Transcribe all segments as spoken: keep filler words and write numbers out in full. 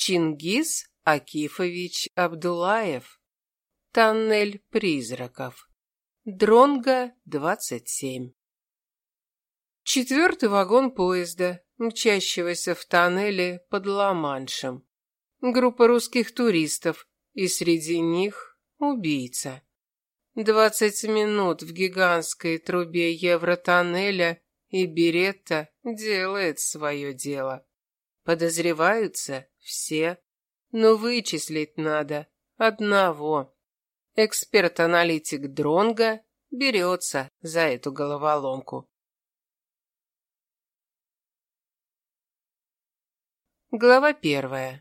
Чингис Акифович Абдуллаев. Тоннель призраков. Дронго, двадцать семь. Четвертый вагон поезда, мчащегося в тоннеле под Ла-Маншем. Группа русских туристов, и среди них убийца. Двадцать минут в гигантской трубе Евротоннеля, и Беретта делает свое дело. Подозреваются все, но вычислить надо одного. Эксперт-аналитик Дронго берется за эту головоломку. Глава первая.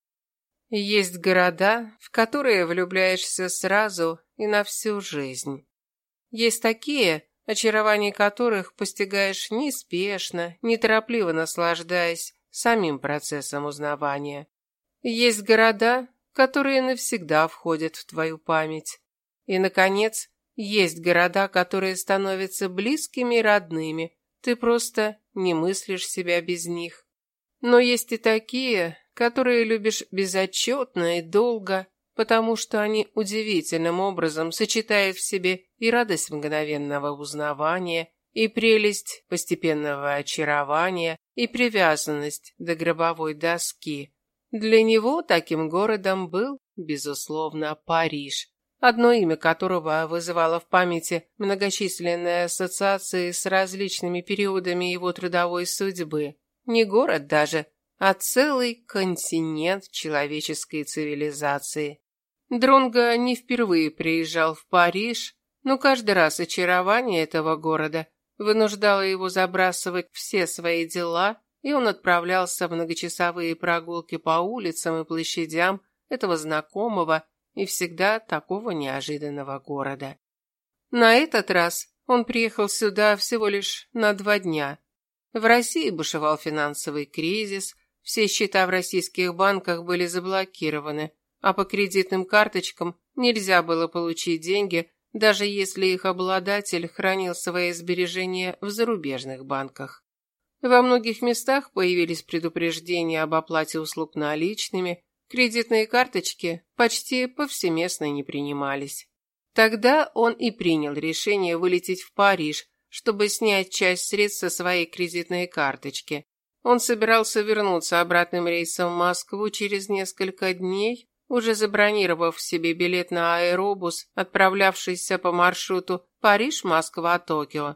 Есть города, в которые влюбляешься сразу и на всю жизнь. Есть такие, очарование которых постигаешь неспешно, неторопливо наслаждаясь самим процессом узнавания. Есть города, которые навсегда входят в твою память. И, наконец, есть города, которые становятся близкими и родными. Ты просто не мыслишь себя без них. Но есть и такие, которые любишь безотчетно и долго, потому что они удивительным образом сочетают в себе и радость мгновенного узнавания, и прелесть постепенного очарования, и привязанность до гробовой доски. Для него таким городом был, безусловно, Париж, одно имя которого вызывало в памяти многочисленные ассоциации с различными периодами его трудовой судьбы. Не город даже, а целый континент человеческой цивилизации. Дронго не впервые приезжал в Париж, но каждый раз очарование этого города вынуждало его забрасывать все свои дела, и он отправлялся в многочасовые прогулки по улицам и площадям этого знакомого и всегда такого неожиданного города. На этот раз он приехал сюда всего лишь на два дня. В России бушевал финансовый кризис, все счета в российских банках были заблокированы, а по кредитным карточкам нельзя было получить деньги, даже если их обладатель хранил свои сбережения в зарубежных банках. Во многих местах появились предупреждения об оплате услуг наличными, кредитные карточки почти повсеместно не принимались. Тогда он и принял решение вылететь в Париж, чтобы снять часть средств со своей кредитной карточки. Он собирался вернуться обратным рейсом в Москву через несколько дней, уже забронировав себе билет на аэробус, отправлявшийся по маршруту Париж-Москва-Токио.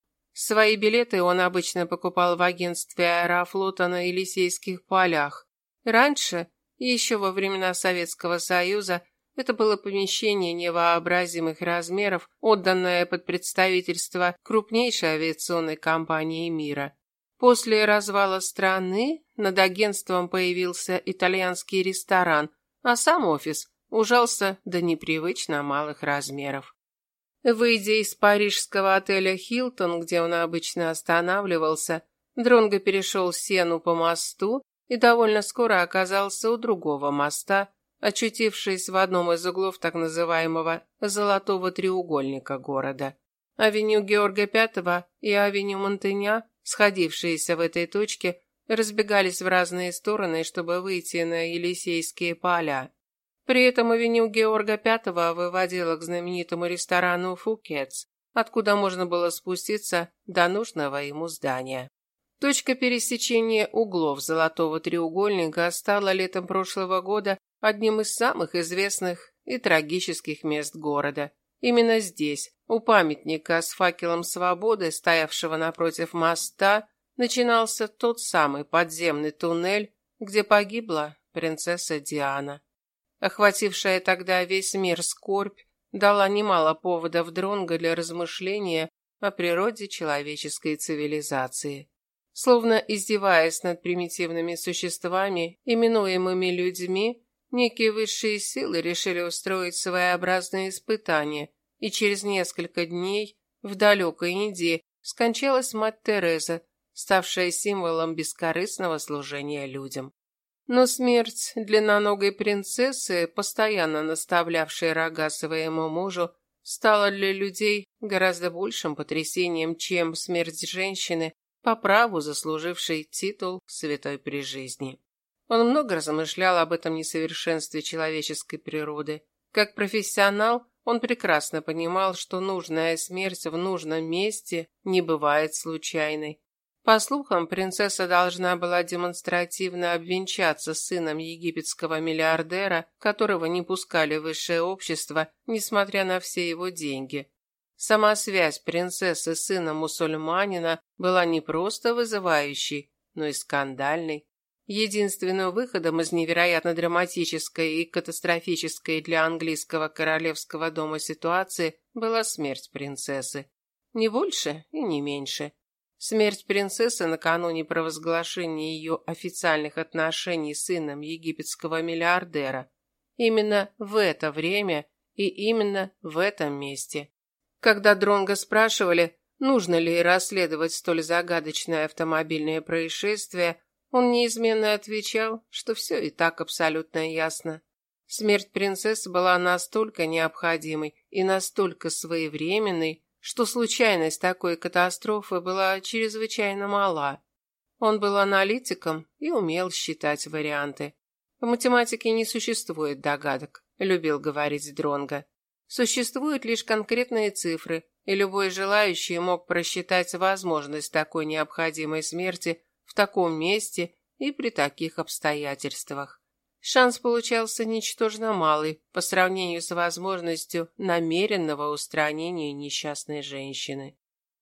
Свои билеты он обычно покупал в агентстве Аэрофлота на Елисейских полях. Раньше, еще во времена Советского Союза, это было помещение невообразимых размеров, отданное под представительство крупнейшей авиационной компании мира. После развала страны над агентством появился итальянский ресторан, а сам офис ужался до непривычно малых размеров. Выйдя из парижского отеля «Хилтон», где он обычно останавливался, Дронго перешел Сену по мосту и довольно скоро оказался у другого моста, очутившись в одном из углов так называемого «золотого треугольника» города. Авеню Георга Пятого и авеню Монтеня, сходившиеся в этой точке, разбегались в разные стороны, чтобы выйти на Елисейские поля. При этом авеню Георга Пятого выводила к знаменитому ресторану «Фукетс», откуда можно было спуститься до нужного ему здания. Точка пересечения углов золотого треугольника стала летом прошлого года одним из самых известных и трагических мест города. Именно здесь, у памятника с факелом свободы, стоявшего напротив моста, начинался тот самый подземный туннель, где погибла принцесса Диана. Охватившая тогда весь мир скорбь дала немало поводов Дронго для размышления о природе человеческой цивилизации. Словно издеваясь над примитивными существами, именуемыми людьми, некие высшие силы решили устроить своеобразное испытание, и через несколько дней в далекой Индии скончалась мать Тереза, ставшая символом бескорыстного служения людям. Но смерть длинноногой принцессы, постоянно наставлявшей рога своему мужу, стала для людей гораздо большим потрясением, чем смерть женщины, по праву заслужившей титул святой при жизни. Он много размышлял об этом несовершенстве человеческой природы. Как профессионал, он прекрасно понимал, что нужная смерть в нужном месте не бывает случайной. По слухам, принцесса должна была демонстративно обвенчаться с сыном египетского миллиардера, которого не пускали в высшее общество, несмотря на все его деньги. Сама связь принцессы с сыном мусульманина была не просто вызывающей, но и скандальной. Единственным выходом из невероятно драматической и катастрофической для английского королевского дома ситуации была смерть принцессы. Не больше и не меньше. Смерть принцессы накануне провозглашения ее официальных отношений с сыном египетского миллиардера. Именно в это время и именно в этом месте. Когда Дронго спрашивали, нужно ли расследовать столь загадочное автомобильное происшествие, он неизменно отвечал, что все и так абсолютно ясно. Смерть принцессы была настолько необходимой и настолько своевременной, что случайность такой катастрофы была чрезвычайно мала. Он был аналитиком и умел считать варианты. В математике не существует догадок, любил говорить Дронго. Существуют лишь конкретные цифры, и любой желающий мог просчитать возможность такой необходимой смерти в таком месте и при таких обстоятельствах. Шанс получался ничтожно малый по сравнению с возможностью намеренного устранения несчастной женщины.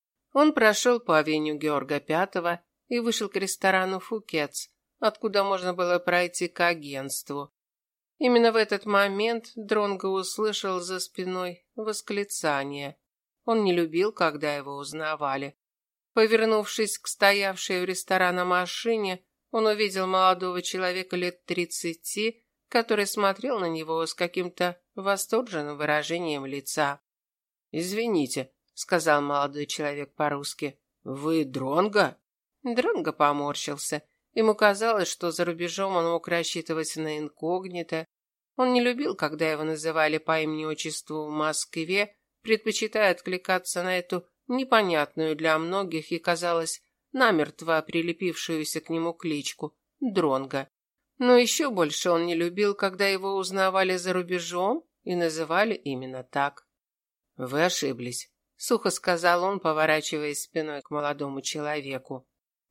Он прошел по авеню Георга Пятого и вышел к ресторану «Фукетс», откуда можно было пройти к агентству. Именно в этот момент Дронго услышал за спиной восклицание. Он не любил, когда его узнавали. Повернувшись к стоявшей у ресторана машине, он увидел молодого человека лет тридцати, который смотрел на него с каким-то восторженным выражением лица. «Извините», — сказал молодой человек по-русски, — «вы Дронго?» Дронго поморщился. Ему казалось, что за рубежом он мог рассчитывать на инкогнито. Он не любил, когда его называли по имени-отчеству в Москве, предпочитая откликаться на эту непонятную для многих и, казалось, намертво прилепившуюся к нему кличку Дронго. Но еще больше он не любил, когда его узнавали за рубежом и называли именно так. «Вы ошиблись», — сухо сказал он, поворачиваясь спиной к молодому человеку.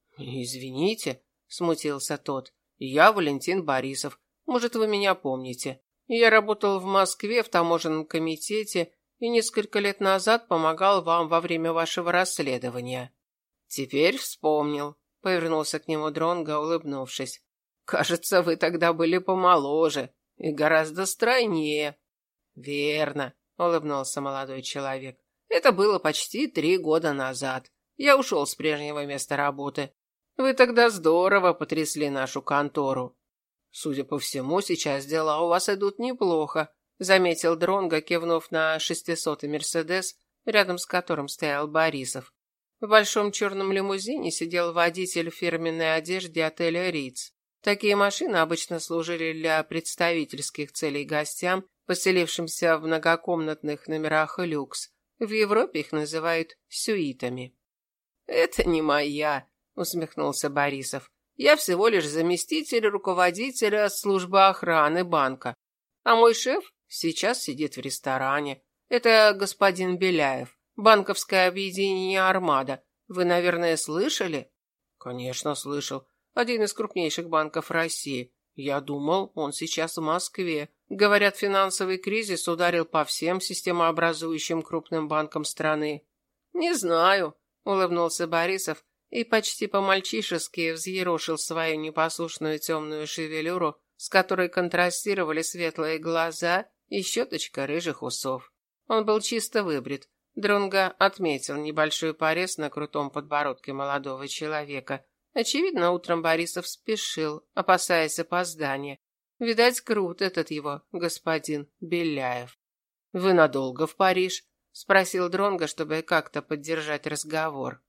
«Извините», — смутился тот, — «я Валентин Борисов. Может, вы меня помните. Я работал в Москве в таможенном комитете и несколько лет назад помогал вам во время вашего расследования». «Теперь вспомнил», — повернулся к нему Дронго, улыбнувшись. «Кажется, вы тогда были помоложе и гораздо стройнее». «Верно», — улыбнулся молодой человек. «Это было почти три года назад. Я ушел с прежнего места работы. Вы тогда здорово потрясли нашу контору». «Судя по всему, сейчас дела у вас идут неплохо», — заметил Дронго, кивнув на шестисотый «Мерседес», рядом с которым стоял Борисов. В большом черном лимузине сидел водитель в фирменной одежде отеля «Риц». Такие машины обычно служили для представительских целей гостям, поселившимся в многокомнатных номерах люкс. В Европе их называют сюитами. «Это не моя», — усмехнулся Борисов. «Я всего лишь заместитель руководителя службы охраны банка. А мой шеф сейчас сидит в ресторане. Это господин Беляев. Банковское объединение «Армада». Вы, наверное, слышали?» «Конечно, слышал. Один из крупнейших банков России. Я думал, он сейчас в Москве. Говорят, финансовый кризис ударил по всем системообразующим крупным банкам страны». «Не знаю», — улыбнулся Борисов и почти по-мальчишески взъерошил свою непослушную темную шевелюру, с которой контрастировали светлые глаза и щеточка рыжих усов. Он был чисто выбрит. Дронго отметил небольшой порез на крутом подбородке молодого человека. Очевидно, утром Борисов спешил, опасаясь опоздания. Видать, крут этот его господин Беляев. «Вы надолго в Париж?» — спросил Дронго, чтобы как-то поддержать разговор.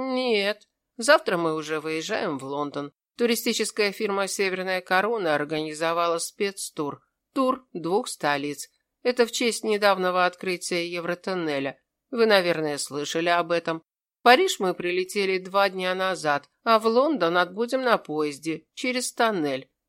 «Нет. Завтра мы уже выезжаем в Лондон. Туристическая фирма «Северная корона» организовала спецтур. Тур двух столиц. Это в честь недавнего открытия Евротоннеля. Вы, наверное, слышали об этом. В Париж мы прилетели два дня назад, а в Лондон отбудем на поезде через тоннель.